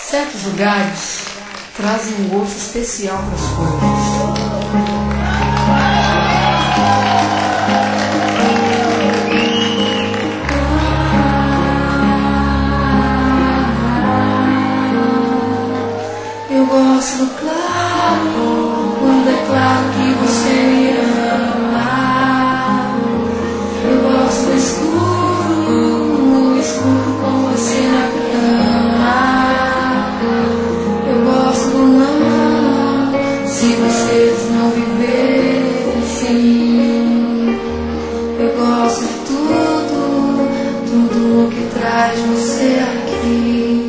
Certos lugares trazem um gosto especial para as coisas. Eu gosto do claro, quando é claro que você me ama. Eu gosto do escuro, no escuro com você na cama. Eu gosto do não, se vocês não viverem sem mim. Eu gosto de tudo que traz você aqui.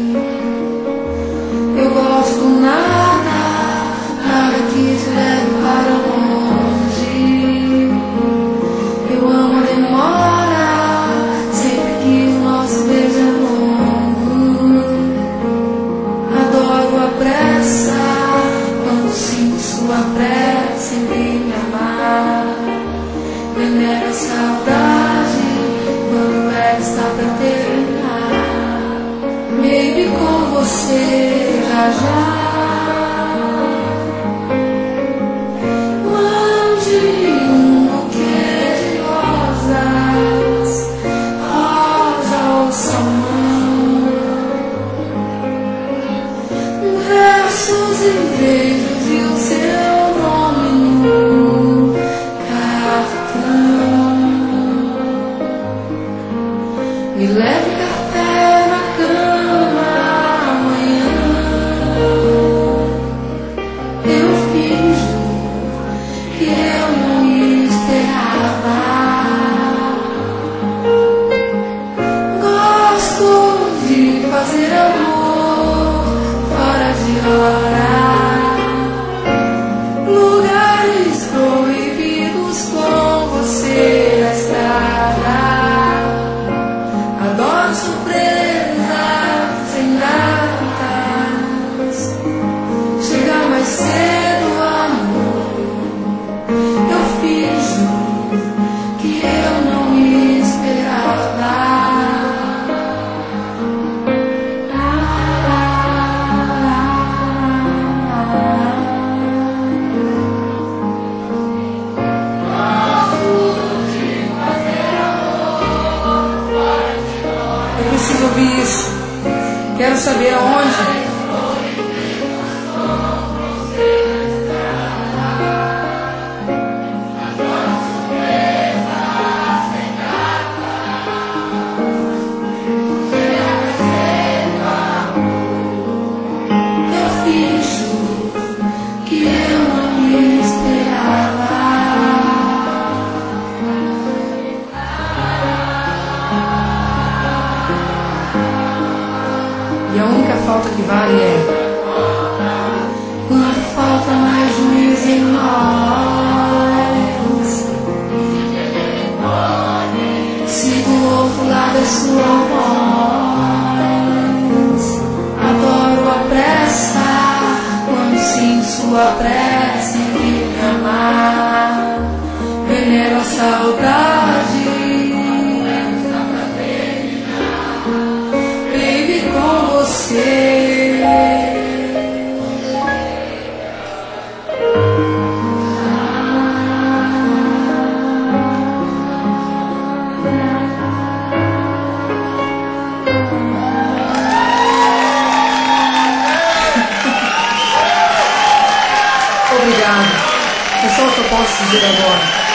Eu gosto do nada que te leve para longe. Eu amo a demora, sempre que o nosso beijo é longo. Adoro a pressa, quando sinto sua pressa em vir me amar. Venero a saudade, quando ela está pra terminar. Baby, com você já já. Beijos e o seu nome no cartão. Me leve café na cama amanhã. Eu finjo que eu não esperava. Gosto de fazer amor fora de hora. Quero saber aonde. Eu finjo que eu não me esperava. E a única falta que vale é quando falta mais juízo em nós. Se do outro lado é sua voz. Adoro a pressa, quando sinto sua pressa em vir me amar. Venero a saudade, com você. Obrigado. É só o que eu posso dizer agora.